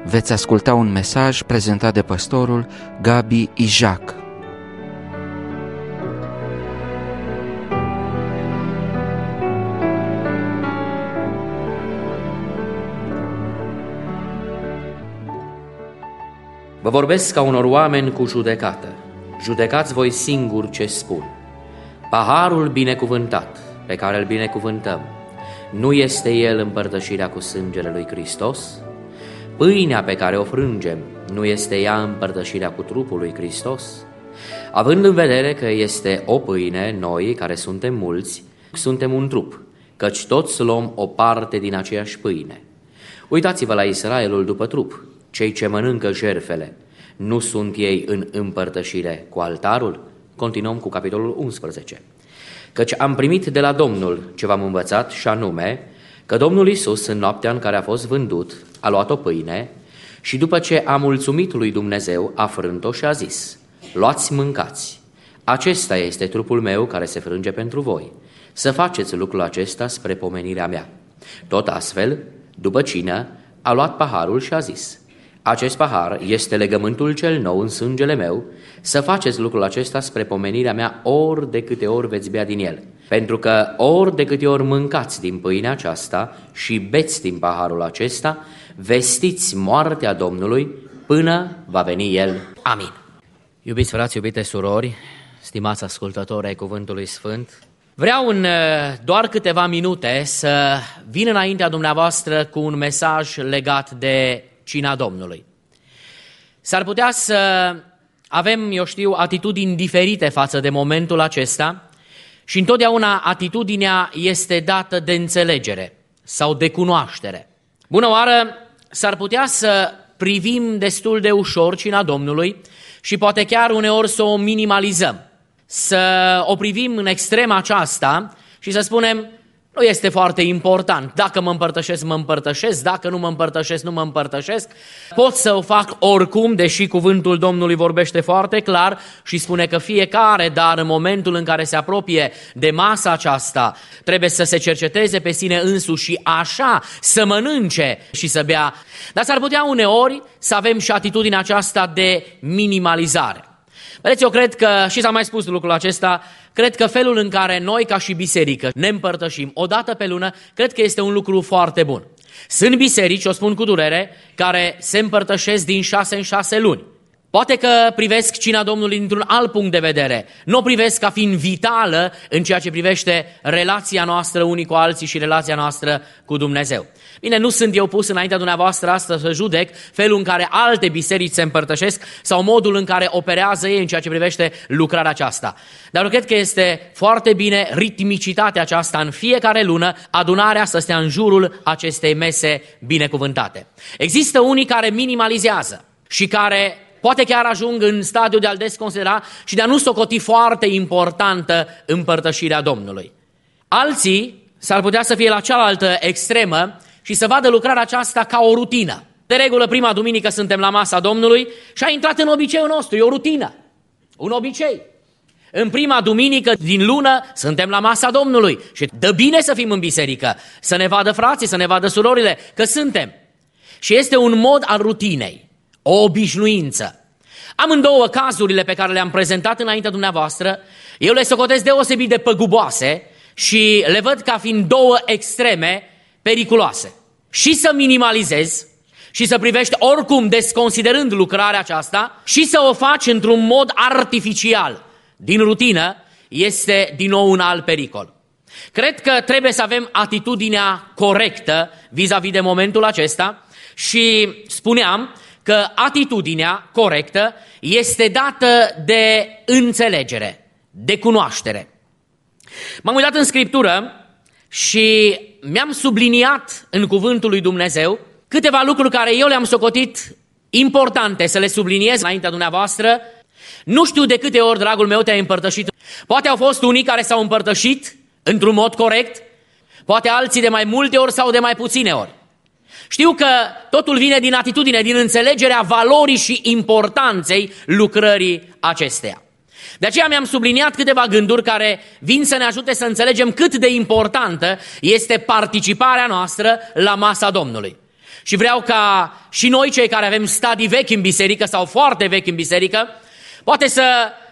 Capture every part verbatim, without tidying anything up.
veți asculta un mesaj prezentat de pastorul Gabi Ijac. Vă vorbesc ca unor oameni cu judecată. Judecați voi singuri ce spun. Paharul binecuvântat pe care îl binecuvântăm, nu este el împărtășirea cu sângele lui Hristos? Pâinea pe care o frângem, nu este ea împărtășirea cu trupul lui Hristos? Având în vedere că este o pâine, noi, care suntem mulți, suntem un trup, căci toți luăm o parte din aceeași pâine. Uitați-vă la Israelul după trup. Cei ce mănâncă jertfele, nu sunt ei în împărtășire cu altarul? Continuăm cu capitolul unsprezece. Căci am primit de la Domnul ce v-am învățat, și anume că Domnul Iisus, în noaptea în care a fost vândut, a luat o pâine și după ce a mulțumit lui Dumnezeu, a frânt-o și a zis: luați, mâncați, acesta este trupul meu care se frânge pentru voi, să faceți lucrul acesta spre pomenirea mea. Tot astfel, după cină, a luat paharul și a zis: acest pahar este legământul cel nou în sângele meu, să faceți lucrul acesta spre pomenirea mea ori de câte ori veți bea din el. Pentru că ori de câte ori mâncați din pâinea aceasta și beți din paharul acesta, vestiți moartea Domnului până va veni El. Amin. Iubiți frați, iubite surori, stimați ascultători ai Cuvântului Sfânt, vreau în doar câteva minute să vin înaintea dumneavoastră cu un mesaj legat de Cina Domnului. S-ar putea să avem, eu știu, atitudini diferite față de momentul acesta și întotdeauna atitudinea este dată de înțelegere sau de cunoaștere. Bună oară, s-ar putea să privim destul de ușor Cina Domnului și poate chiar uneori să o minimalizăm, să o privim în extrema aceasta și să spunem: nu este foarte important, dacă mă împărtășesc, mă împărtășesc, dacă nu mă împărtășesc, nu mă împărtășesc. Pot să o fac oricum, deși cuvântul Domnului vorbește foarte clar și spune că fiecare, dar în momentul în care se apropie de masa aceasta, trebuie să se cerceteze pe sine însuși și așa să mănânce și să bea. Dar s-ar putea uneori să avem și atitudinea aceasta de minimalizare. Vedeți, eu cred că, și s-a mai spus lucrul acesta, cred că felul în care noi ca și biserică ne împărtășim o dată pe lună, cred că este un lucru foarte bun. Sunt biserici, o spun cu durere, care se împărtășesc din șase în șase luni. Poate că privesc Cina Domnului dintr-un alt punct de vedere. Nu o privesc ca fiind vitală în ceea ce privește relația noastră unii cu alții și relația noastră cu Dumnezeu. Bine, nu sunt eu pus înaintea dumneavoastră astăzi să judec felul în care alte biserici se împărtășesc sau modul în care operează ei în ceea ce privește lucrarea aceasta. Dar eu cred că este foarte bine ritmicitatea aceasta în fiecare lună, adunarea să stea în jurul acestei mese binecuvântate. Există unii care minimalizează și care poate chiar ajung în stadiul de a-l desconsidera și de a nu socoti foarte importantă împărtășirea Domnului. Alții s-ar putea să fie la cealaltă extremă și să vadă lucrarea aceasta ca o rutină. De regulă, prima duminică suntem la masa Domnului și a intrat în obiceiul nostru, e o rutină, un obicei. În prima duminică din lună suntem la masa Domnului și dă bine să fim în biserică, să ne vadă frații, să ne vadă surorile, că suntem. Și este un mod al rutinei, o obișnuință. Amândouă cazurile pe care le-am prezentat înaintea dumneavoastră, eu le socotesc deosebit de păguboase și le văd ca fiind două extreme periculoase. Și să minimalizezi și să privești oricum desconsiderând lucrarea aceasta și să o faci într-un mod artificial, din rutină, este din nou un alt pericol. Cred că trebuie să avem atitudinea corectă vis-a-vis de momentul acesta și spuneam că atitudinea corectă este dată de înțelegere, de cunoaștere. M-am uitat în Scriptură și mi-am subliniat în cuvântul lui Dumnezeu câteva lucruri care eu le-am socotit importante să le subliniez înaintea dumneavoastră. Nu știu de câte ori, dragul meu, te-ai împărtășit. Poate au fost unii care s-au împărtășit într-un mod corect, poate alții de mai multe ori sau de mai puține ori. Știu că totul vine din atitudine, din înțelegerea valorii și importanței lucrării acesteia. De aceea mi-am subliniat câteva gânduri care vin să ne ajute să înțelegem cât de importantă este participarea noastră la masa Domnului. Și vreau ca și noi, cei care avem stadii vechi în biserică sau foarte vechi în biserică, poate să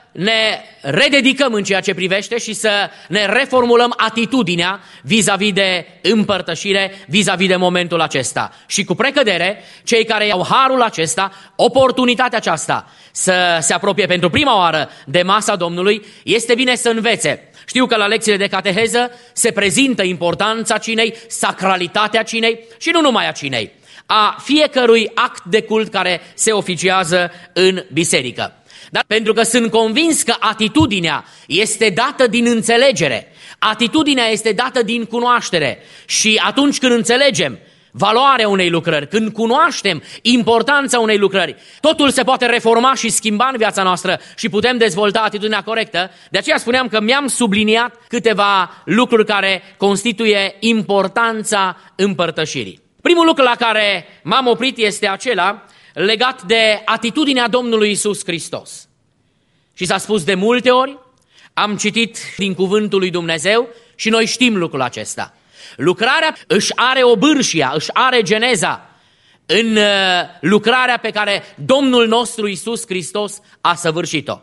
ne rededicăm în ceea ce privește și să ne reformulăm atitudinea vis-a-vis de împărtășire, vis-a-vis de momentul acesta. Și cu precădere, cei care au harul acesta, oportunitatea aceasta să se apropie pentru prima oară de masa Domnului, este bine să învețe. Știu că la lecțiile de cateheză se prezintă importanța cinei, sacralitatea cinei și nu numai a cinei, a fiecărui act de cult care se oficiază în biserică. Dar pentru că sunt convins că atitudinea este dată din înțelegere, atitudinea este dată din cunoaștere și atunci când înțelegem valoarea unei lucrări, când cunoaștem importanța unei lucrări, totul se poate reforma și schimba în viața noastră și putem dezvolta atitudinea corectă. De aceea spuneam că mi-am subliniat câteva lucruri care constituie importanța împărtășirii. Primul lucru la care m-am oprit este acela legat de atitudinea Domnului Iisus Hristos. Și s-a spus de multe ori, am citit din cuvântul lui Dumnezeu și noi știm lucrul acesta. Lucrarea își are obârșia, își are geneza în lucrarea pe care Domnul nostru Iisus Hristos a săvârșit-o.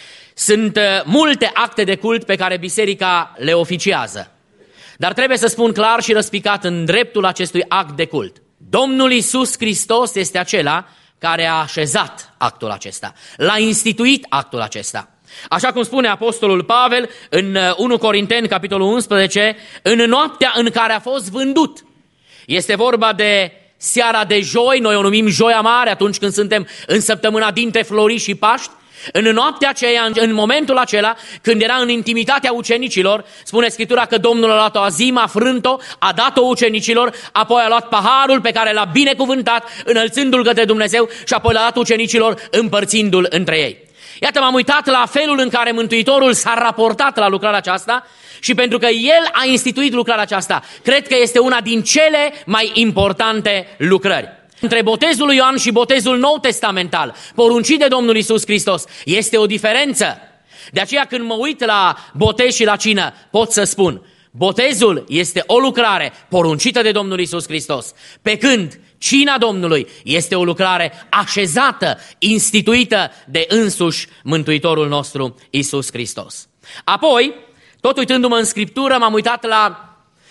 Sunt multe acte de cult pe care biserica le oficiază, dar trebuie să spun clar și răspicat în dreptul acestui act de cult. Domnul Iisus Hristos este acela care a așezat actul acesta, l-a instituit actul acesta. Așa cum spune apostolul Pavel în unu Corinteni, capitolul unsprezece, în noaptea în care a fost vândut. Este vorba de seara de joi, noi o numim Joia Mare, atunci când suntem în săptămâna dintre Floriști și Paști. În noaptea aceea, în momentul acela, când era în intimitatea ucenicilor, spune Scriptura că Domnul a luat o azimă, a frânt-o, a dat-o ucenicilor, apoi a luat paharul pe care l-a binecuvântat, înălțându-l către Dumnezeu și apoi l-a dat ucenicilor, împărțindu-l între ei. Iată, m-am uitat la felul în care Mântuitorul s-a raportat la lucrarea aceasta și pentru că El a instituit lucrarea aceasta, cred că este una din cele mai importante lucrări. Între botezul lui Ioan și botezul nou testamental, poruncit de Domnul Iisus Hristos, este o diferență. De aceea când mă uit la botez și la cină, pot să spun, botezul este o lucrare poruncită de Domnul Iisus Hristos, pe când cina Domnului este o lucrare așezată, instituită de însuși Mântuitorul nostru Iisus Hristos. Apoi, tot uitându-mă în Scriptură, m-am uitat la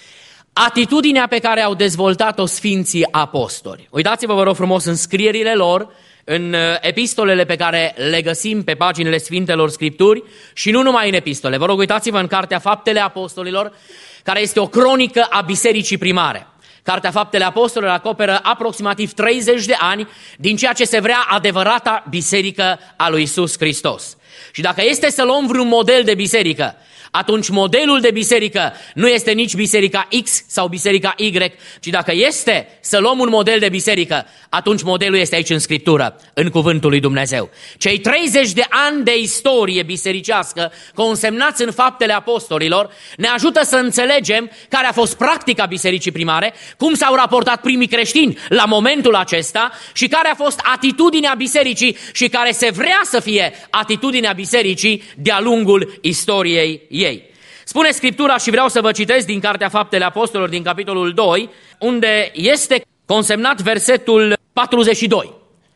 atitudinea pe care au dezvoltat-o Sfinții Apostoli. Uitați-vă, vă rog frumos, în scrierile lor, în epistolele pe care le găsim pe paginile Sfintelor Scripturi și nu numai în epistole. Vă rog, uitați-vă în Cartea Faptele Apostolilor, care este o cronică a bisericii primare. Cartea Faptele Apostolilor acoperă aproximativ treizeci de ani din ceea ce se vrea adevărata biserică a lui Iisus Hristos. Și dacă este să luăm vreun model de biserică, atunci modelul de biserică nu este nici biserica X sau biserica Y, ci dacă este să luăm un model de biserică, atunci modelul este aici în Scriptură, în cuvântul lui Dumnezeu. Cei treizeci de ani de istorie bisericească consemnați în Faptele Apostolilor ne ajută să înțelegem care a fost practica bisericii primare, cum s-au raportat primii creștini la momentul acesta și care a fost atitudinea bisericii și care se vrea să fie atitudinea bisericii de-a lungul istoriei ei. Spune Scriptura și vreau să vă citesc din Cartea Faptele Apostolilor, din capitolul doi, unde este consemnat versetul patruzeci și doi.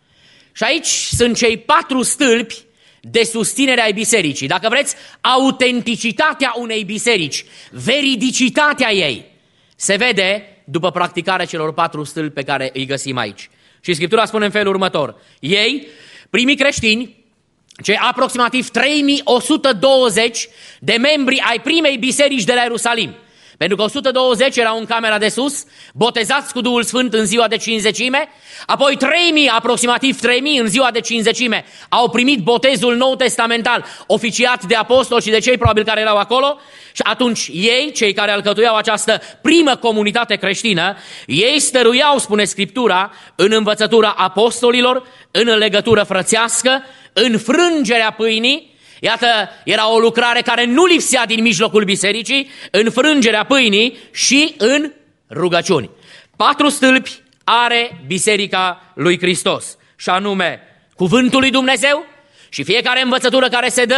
Și aici sunt cei patru stâlpi de susținere ai bisericii. Dacă vreți, autenticitatea unei biserici, veridicitatea ei, se vede după practicarea celor patru stâlpi pe care îi găsim aici. Și Scriptura spune în felul următor. Ei, primii creștini, cei aproximativ trei mii o sută douăzeci de membri ai primei biserici de la Ierusalim. Pentru că o sută douăzeci erau în camera de sus, botezați cu Duhul Sfânt în ziua de Cincizecime, apoi trei mii, aproximativ trei mii în ziua de Cincizecime au primit botezul nou testamental, oficiat de apostoli și de cei probabil care erau acolo și atunci ei, cei care alcătuiau această primă comunitate creștină, ei stăruiau, spune Scriptura, în învățătura apostolilor, în legătură frățească, în frângerea pâinii. Iată, era o lucrare care nu lipsea din mijlocul bisericii, în frângerea pâinii și în rugăciuni. Patru stâlpi are biserica lui Hristos, și anume cuvântul lui Dumnezeu și fiecare învățătură care se dă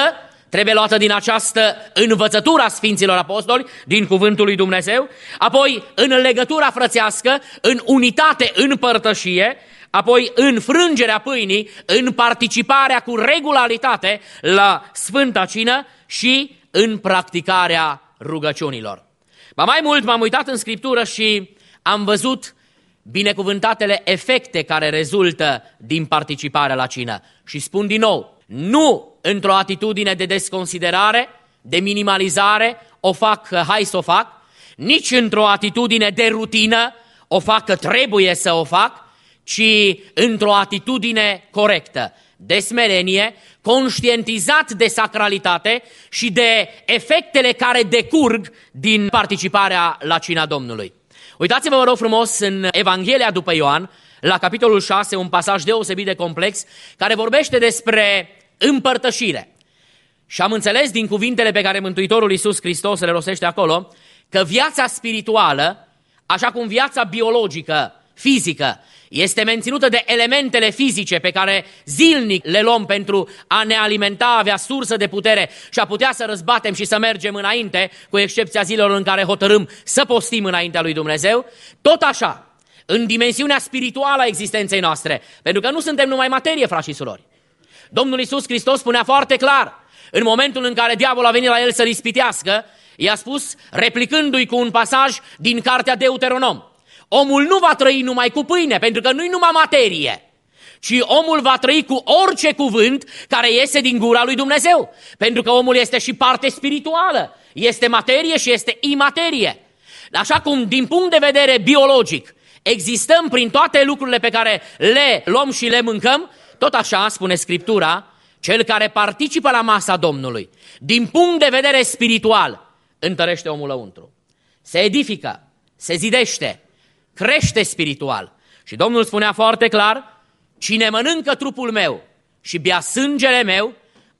trebuie luată din această învățătură a Sfinților Apostoli, din Cuvântul lui Dumnezeu, apoi în legătura frățească, în unitate, în părtășie, apoi în frângerea pâinii, în participarea cu regularitate la Sfânta Cină și în practicarea rugăciunilor. Ba mai mult, m-am uitat în Scriptură și am văzut binecuvântatele efecte care rezultă din participarea la cină. Și spun din nou, nu într-o atitudine de desconsiderare, de minimalizare, o fac că hai să o fac, nici într-o atitudine de rutină, o fac că trebuie să o fac, ci într-o atitudine corectă, de smerenie, conștientizat de sacralitate și de efectele care decurg din participarea la cina Domnului. Uitați-vă, vă rog frumos, în Evanghelia după Ioan, la capitolul șase, un pasaj deosebit de complex, care vorbește despre împărtășire. Și am înțeles din cuvintele pe care Mântuitorul Iisus Hristos le rostește acolo, că viața spirituală, așa cum viața biologică, fizică, este menținută de elementele fizice pe care zilnic le luăm pentru a ne alimenta, avea sursă de putere și a putea să răzbatem și să mergem înainte, cu excepția zilelor în care hotărâm să postim înaintea lui Dumnezeu, tot așa, în dimensiunea spirituală a existenței noastre, pentru că nu suntem numai materie, frați și surori. Domnul Iisus Hristos spunea foarte clar, în momentul în care diavolul a venit la el să-l ispitească, i-a spus, replicându-i cu un pasaj din cartea Deuteronom, omul nu va trăi numai cu pâine, pentru că nu-i numai materie, ci omul va trăi cu orice cuvânt care iese din gura lui Dumnezeu, pentru că omul este și parte spirituală, este materie și este imaterie. Așa cum, din punct de vedere biologic, existăm prin toate lucrurile pe care le luăm și le mâncăm, tot așa, spune Scriptura, cel care participă la masa Domnului, din punct de vedere spiritual, întărește omul lăuntru, se edifică, se zidește, crește spiritual. Și Domnul spunea foarte clar, cine mănâncă trupul meu și bea sângele meu,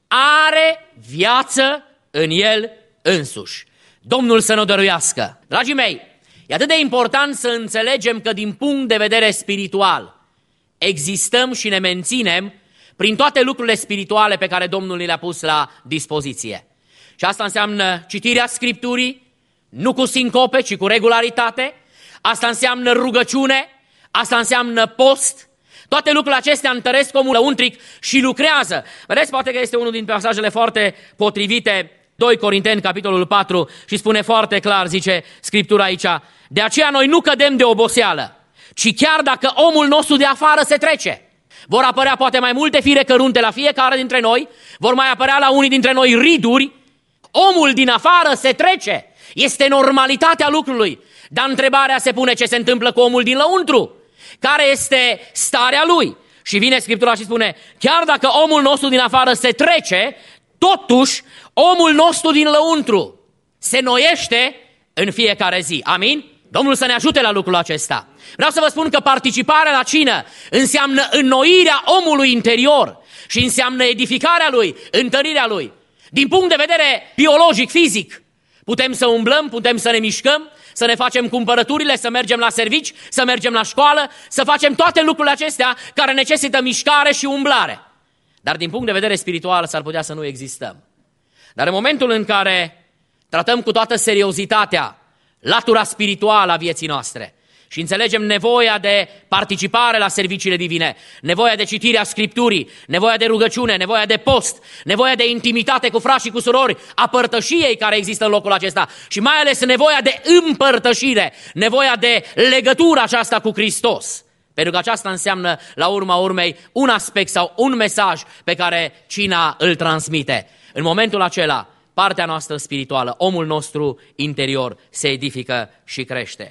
are viață în el însuși. Domnul să ne dăruiască. Dragii mei, e atât de important să înțelegem că din punct de vedere spiritual existăm și ne menținem prin toate lucrurile spirituale pe care Domnul le-a pus la dispoziție. Și asta înseamnă citirea Scripturii, nu cu sincope, ci cu regularitate. Asta înseamnă rugăciune, asta înseamnă post. Toate lucrurile acestea întăresc omul lăuntric și lucrează. Vedeți, poate că este unul din pasajele foarte potrivite, doi Corinteni, capitolul patru, și spune foarte clar, zice Scriptura aici, de aceea noi nu cădem de oboseală, ci chiar dacă omul nostru de afară se trece. Vor apărea poate mai multe fire cărunte la fiecare dintre noi, vor mai apărea la unii dintre noi riduri. Omul din afară se trece, este normalitatea lucrului. Dar întrebarea se pune, ce se întâmplă cu omul din lăuntru? Care este starea lui? Și vine Scriptura și spune, chiar dacă omul nostru din afară se trece, totuși omul nostru din lăuntru se noiește în fiecare zi. Amin? Domnul să ne ajute la lucrul acesta. Vreau să vă spun că participarea la cină înseamnă înnoirea omului interior și înseamnă edificarea lui, întărirea lui. Din punct de vedere biologic, fizic, putem să umblăm, putem să ne mișcăm, să ne facem cumpărăturile, să mergem la servici, să mergem la școală, să facem toate lucrurile acestea care necesită mișcare și umblare. Dar din punct de vedere spiritual s-ar putea să nu existăm. Dar în momentul în care tratăm cu toată seriozitatea latura spirituală a vieții noastre și înțelegem nevoia de participare la serviciile divine, nevoia de citirea Scripturii, nevoia de rugăciune, nevoia de post, nevoia de intimitate cu frați și cu surori, a părtășiei care există în locul acesta și mai ales nevoia de împărtășire, nevoia de legătură aceasta cu Hristos. Pentru că aceasta înseamnă, la urma urmei, un aspect sau un mesaj pe care cina îl transmite. În momentul acela, partea noastră spirituală, omul nostru interior se edifică și crește.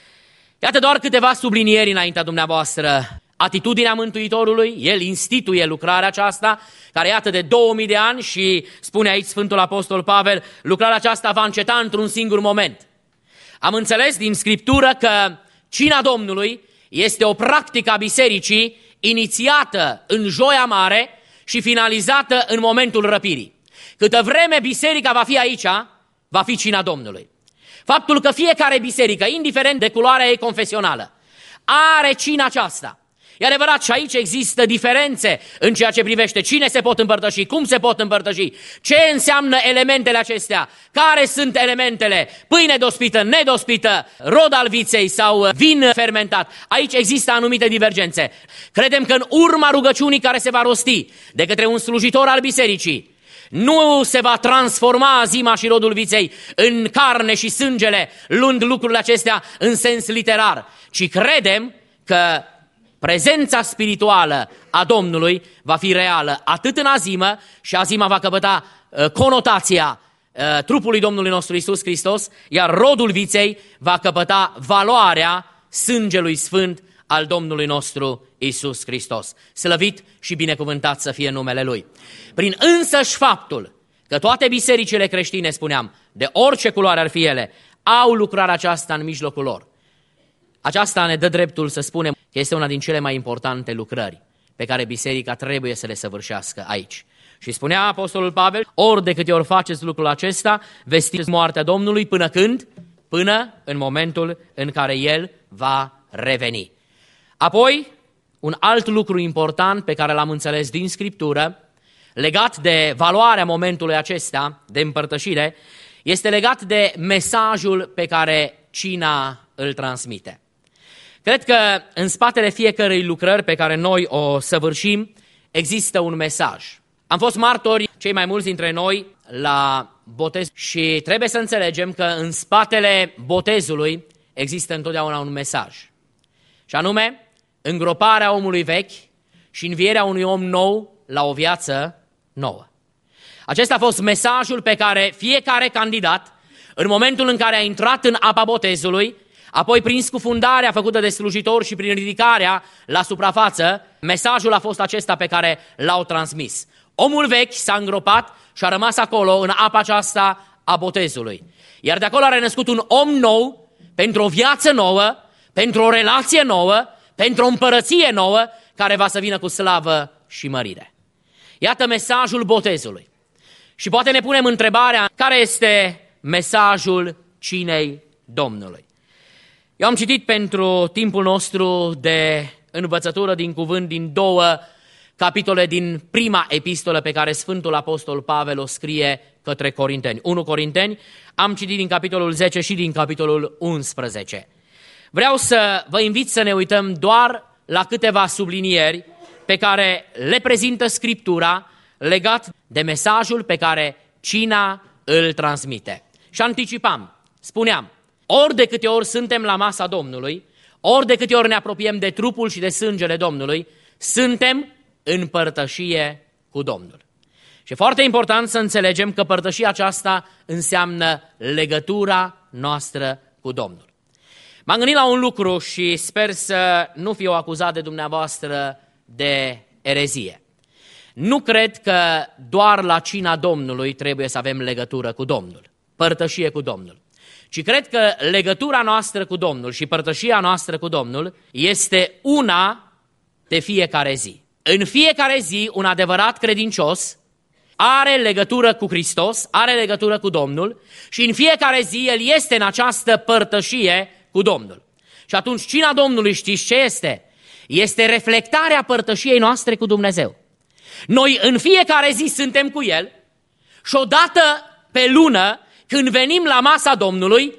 Iată doar câteva sublinieri înaintea dumneavoastră. Atitudinea Mântuitorului, el instituie lucrarea aceasta, care iată de două mii de ani și spune aici Sfântul Apostol Pavel, lucrarea aceasta va înceta într-un singur moment. Am înțeles din Scriptură că cina Domnului este o practică a bisericii inițiată în Joia Mare și finalizată în momentul răpirii. Câtă vreme biserica va fi aici, va fi cina Domnului. Faptul că fiecare biserică, indiferent de culoarea ei confesională, are cina aceasta, E adevărat, și aici există diferențe în ceea ce privește cine se pot împărtăși, cum se pot împărtăși, ce înseamnă elementele acestea, care sunt elementele, pâine dospită, nedospită, rod al viței sau vin fermentat. Aici există anumite divergențe. Credem că în urma rugăciunii care se va rosti de către un slujitor al bisericii, nu se va transforma zima și rodul viței în carne și sângele, luând lucrurile acestea în sens literar, ci credem că prezența spirituală a Domnului va fi reală atât în azimă, și azima va căpăta uh, conotația uh, trupului Domnului nostru Iisus Hristos, iar rodul viței va căpăta valoarea sângelui sfânt al Domnului nostru Iisus Hristos. Slăvit și binecuvântat să fie numele Lui. Prin însăși faptul că toate bisericile creștine, spuneam, de orice culoare ar fi ele, au lucrarea aceasta în mijlocul lor. Aceasta ne dă dreptul să spunem că este una din cele mai importante lucrări pe care biserica trebuie să le săvârșească aici. Și spunea Apostolul Pavel, ori de câte ori faceți lucrul acesta, vestiți moartea Domnului până când? Până în momentul în care El va reveni. Apoi, un alt lucru important pe care l-am înțeles din Scriptură, legat de valoarea momentului acesta de împărtășire, este legat de mesajul pe care cina îl transmite. Cred că în spatele fiecărei lucrări pe care noi o săvârșim există un mesaj. Am fost martori, cei mai mulți dintre noi, la botez și trebuie să înțelegem că în spatele botezului există întotdeauna un mesaj. Și anume, îngroparea omului vechi și învierea unui om nou la o viață nouă. Acesta a fost mesajul pe care fiecare candidat, în momentul în care a intrat în apa botezului, apoi prin scufundarea făcută de slujitor și prin ridicarea la suprafață, mesajul a fost acesta pe care l-au transmis. Omul vechi s-a îngropat și a rămas acolo în apa aceasta a botezului. Iar de acolo a renăscut un om nou pentru o viață nouă, pentru o relație nouă, pentru o împărăție nouă care va să vină cu slavă și mărire. Iată mesajul botezului. Și poate ne punem întrebarea, care este mesajul cinei Domnului? Eu am citit pentru timpul nostru de învățătură din cuvânt din două capitole din prima epistolă pe care Sfântul Apostol Pavel o scrie către Corinteni. unu Corinteni, am citit din capitolul zece și din capitolul unsprezece. Vreau să vă invit să ne uităm doar la câteva sublinieri pe care le prezintă Scriptura legat de mesajul pe care cina îl transmite. Și anticipam, spuneam, ori de câte ori suntem la masa Domnului, ori de câte ori ne apropiem de trupul și de sângele Domnului, suntem în părtășie cu Domnul. Și e foarte important să înțelegem că părtășia aceasta înseamnă legătura noastră cu Domnul. M-am gândit la un lucru și sper să nu fiu acuzat de dumneavoastră de erezie. Nu cred că doar la cina Domnului trebuie să avem legătură cu Domnul, părtășie cu Domnul, ci cred că legătura noastră cu Domnul și părtășia noastră cu Domnul este una de fiecare zi. În fiecare zi, un adevărat credincios are legătură cu Hristos, are legătură cu Domnul și în fiecare zi el este în această părtășie cu Domnul. Și atunci cina Domnului știți ce este? Este reflectarea părtășiei noastre cu Dumnezeu. Noi în fiecare zi suntem cu El și odată pe lună, când venim la masa Domnului,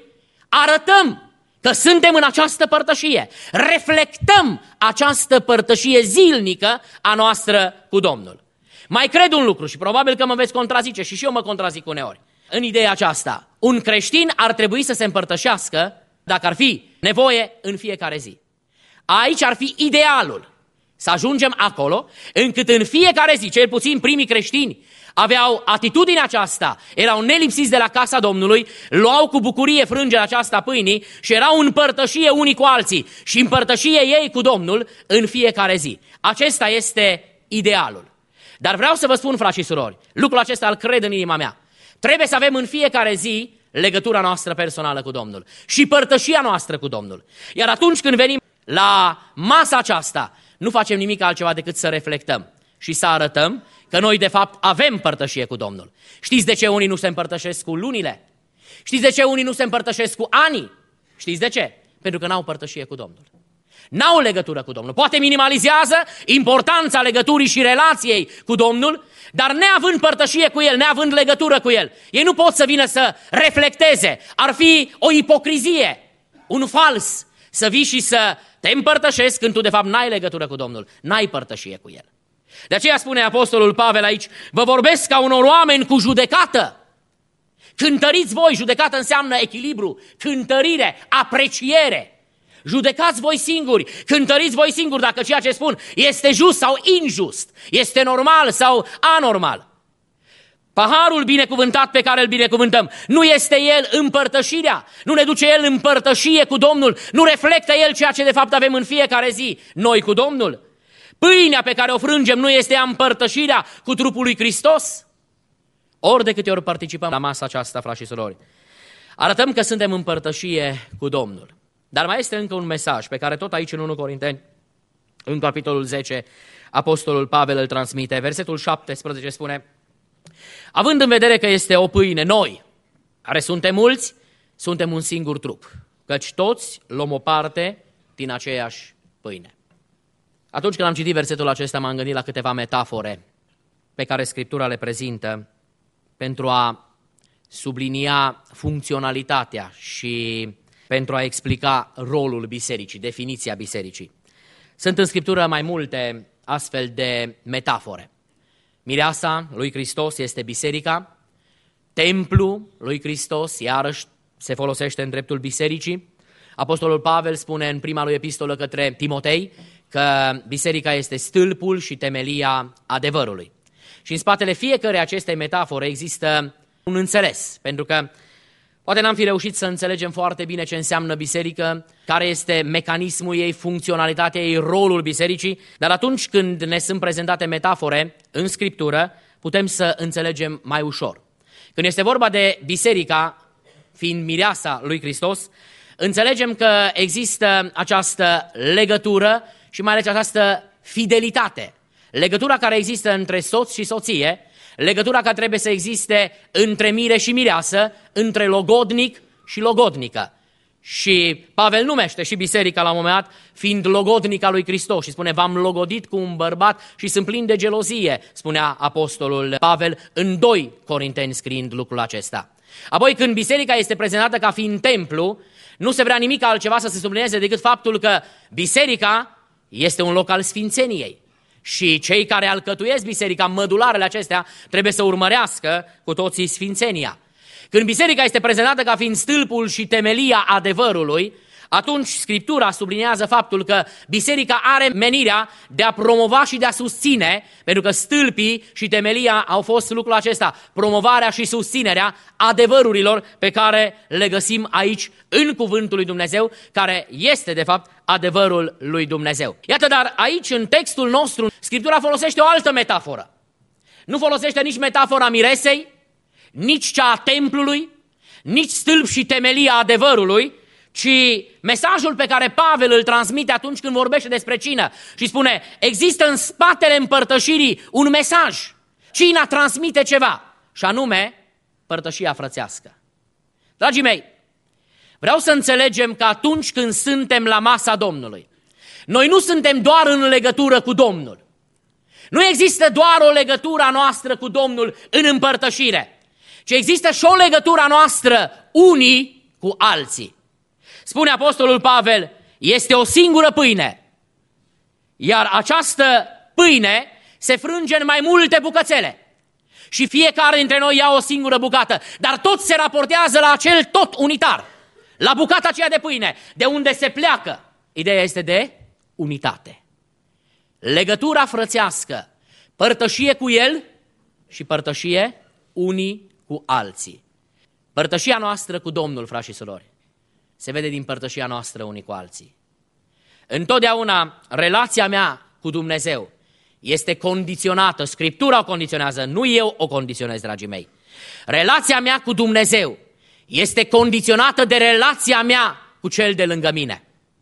arătăm că suntem în această părtășie. Reflectăm această părtășie zilnică a noastră cu Domnul. Mai cred un lucru și probabil că mă veți contrazice și și eu mă contrazic uneori. În ideea aceasta, un creștin ar trebui să se împărtășească, dacă ar fi nevoie, în fiecare zi. Aici ar fi idealul. Să ajungem acolo, încât în fiecare zi, cel puțin primii creștini, aveau atitudinea aceasta, erau nelipsiți de la casa Domnului, luau cu bucurie frângerea aceasta pâinii și erau în părtășie unii cu alții și în părtășie ei cu Domnul în fiecare zi. Acesta este idealul. Dar vreau să vă spun, frați și surori, lucrul acesta îl cred în inima mea. Trebuie să avem în fiecare zi legătura noastră personală cu Domnul și părtășia noastră cu Domnul. Iar atunci când venim la masa aceasta, nu facem nimic altceva decât să reflectăm și să arătăm că noi de fapt avem părtășie cu Domnul. Știți de ce unii nu se împărtășesc cu lunile? Știți de ce unii nu se împărtășesc cu anii? Știți de ce? Pentru că n-au părtășie cu Domnul. N-au legătură cu Domnul. Poate minimalizează importanța legăturii și relației cu Domnul, dar neavând părtășie cu El, neavând legătură cu El, ei nu pot să vină să reflecteze. Ar fi o ipocrizie, un fals, să vii și să te împărtășesc când tu de fapt n-ai legătură cu Domnul, n-ai părtășie cu El. De aceea spune apostolul Pavel aici, vă vorbesc ca unor oameni cu judecată. Cântăriți voi, judecată înseamnă echilibru, cântărire, apreciere. Judecați voi singuri, cântăriți voi singuri dacă ceea ce spun este just sau injust, este normal sau anormal. Paharul binecuvântat pe care îl binecuvântăm, nu este el împărtășirea, nu ne duce el în părtășie cu Domnul, nu reflectă el ceea ce de fapt avem în fiecare zi, noi cu Domnul. Pâinea pe care o frângem nu este ea împărtășirea cu trupul lui Hristos? Ori de câte ori participăm la masa aceasta, frați și surori, arătăm că suntem în părtășie cu Domnul. Dar mai este încă un mesaj pe care tot aici în întâi Corinteni, în capitolul zece, apostolul Pavel îl transmite. Versetul șaptesprezece spune, având în vedere că este o pâine, noi, care suntem mulți, suntem un singur trup, căci toți luăm o parte din aceeași pâine. Atunci când am citit versetul acesta, m-am gândit la câteva metafore pe care Scriptura le prezintă pentru a sublinia funcționalitatea și pentru a explica rolul bisericii, definiția bisericii. Sunt în Scriptură mai multe astfel de metafore. Mireasa lui Hristos este biserica, templul lui Hristos iarăși se folosește în dreptul bisericii. Apostolul Pavel spune în prima lui epistolă către Timotei că biserica este stâlpul și temelia adevărului. Și în spatele fiecărei acestei metafore există un înțeles, pentru că poate n-am fi reușit să înțelegem foarte bine ce înseamnă biserică, care este mecanismul ei, funcționalitatea ei, rolul bisericii, dar atunci când ne sunt prezentate metafore în Scriptură, putem să înțelegem mai ușor. Când este vorba de biserica, fiind mireasa lui Hristos, înțelegem că există această legătură și mai ales această fidelitate. Legătura care există între soț și soție, legătura care trebuie să existe între mire și mireasă, între logodnic și logodnică. Și Pavel numește și biserica la un moment dat, fiind logodnica lui Hristos și spune, v-am logodit cu un bărbat și sunt plin de gelozie, spunea apostolul Pavel în doi Corinteni scriind lucrul acesta. Apoi când biserica este prezentată ca fiind templu, nu se vrea nimic altceva să se sublinieze decât faptul că biserica este un loc al sfințeniei. Și cei care alcătuiesc biserica, mădularele acestea, trebuie să urmărească cu toții sfințenia. Când biserica este prezentată ca fiind stâlpul și temelia adevărului, atunci Scriptura subliniază faptul că biserica are menirea de a promova și de a susține, pentru că stâlpii și temelia au fost lucrul acesta, promovarea și susținerea adevărurilor pe care le găsim aici în cuvântul lui Dumnezeu, care este de fapt adevărul lui Dumnezeu. Iată, dar aici în textul nostru Scriptura folosește o altă metaforă. Nu folosește nici metafora miresei, nici cea a templului, nici stâlp și temelia adevărului, ci mesajul pe care Pavel îl transmite atunci când vorbește despre cină și spune, există în spatele împărtășirii un mesaj. Cina transmite ceva, și anume părtășia frățească. Dragii mei, vreau să înțelegem că atunci când suntem la masa Domnului, noi nu suntem doar în legătură cu Domnul. Nu există doar o legătură a noastră cu Domnul în împărtășire, ci există și o legătură a noastră unii cu alții. Spune apostolul Pavel, este o singură pâine, iar această pâine se frânge în mai multe bucățele și fiecare dintre noi ia o singură bucată, dar tot se raportează la acel tot unitar, la bucata aceea de pâine, de unde se pleacă. Ideea este de unitate. Legătura frățească, părtășie cu El și părtășie unii cu alții. Părtășia noastră cu Domnul, frați și surori, se vede din părtășia noastră unii cu alții. Întotdeauna relația mea cu Dumnezeu este condiționată, Scriptura o condiționează, nu eu o condiționez, dragii mei. Relația mea cu Dumnezeu este condiționată de relația mea cu cel de lângă mine.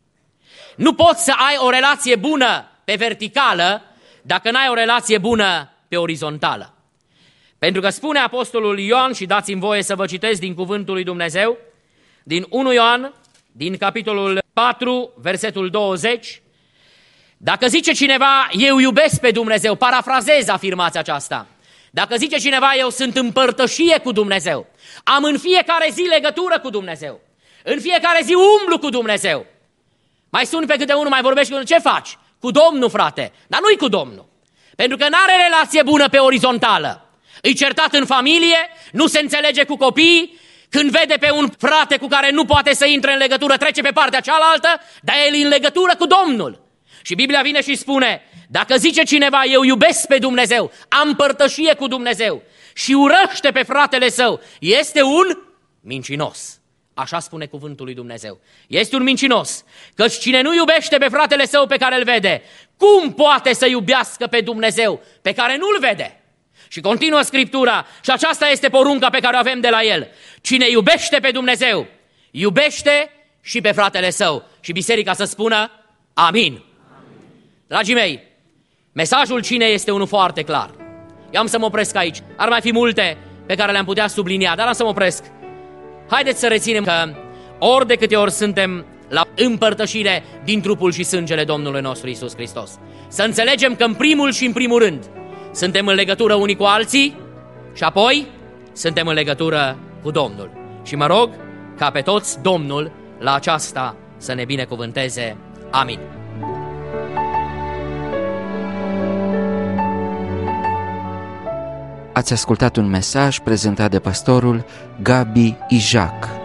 Nu poți să ai o relație bună pe verticală dacă n-ai o relație bună pe orizontală. Pentru că spune apostolul Ioan, și dați-mi voie să vă citesc din cuvântul lui Dumnezeu, din întâi Ioan, din capitolul patru, versetul douăzeci. Dacă zice cineva, eu iubesc pe Dumnezeu, parafrazez afirmația aceasta. Dacă zice cineva, eu sunt în părtășie cu Dumnezeu, am în fiecare zi legătură cu Dumnezeu, în fiecare zi umblu cu Dumnezeu. Mai suni pe câte unul, mai vorbești cu unul, ce faci? Cu Domnul, frate, dar nu-i cu Domnul. Pentru că n-are relație bună pe orizontală. Îi certat în familie, nu se înțelege cu copiii, când vede pe un frate cu care nu poate să intre în legătură, trece pe partea cealaltă, dar el e în legătură cu Domnul. Și Biblia vine și spune, dacă zice cineva, eu iubesc pe Dumnezeu, am părtășie cu Dumnezeu și urăște pe fratele său, este un mincinos. Așa spune cuvântul lui Dumnezeu. Este un mincinos, căci cine nu iubește pe fratele său pe care îl vede, cum poate să iubească pe Dumnezeu pe care nu-l vede? Și continuă Scriptura și aceasta este porunca pe care o avem de la el. Cine iubește pe Dumnezeu, iubește și pe fratele său. Și biserica să spună amin. Dragii mei, mesajul cinei este unul foarte clar. Eu am să mă opresc aici. Ar mai fi multe pe care le-am putea sublinia, dar am să mă opresc. Haideți să reținem că ori de câte ori suntem la împărtășire din trupul și sângele Domnului nostru Iisus Hristos, să înțelegem că în primul și în primul rând suntem în legătură unii cu alții și apoi suntem în legătură cu Domnul. Și mă rog ca pe toți Domnul la aceasta să ne binecuvânteze. Amin. Ați ascultat un mesaj prezentat de pastorul Gabi Ijac.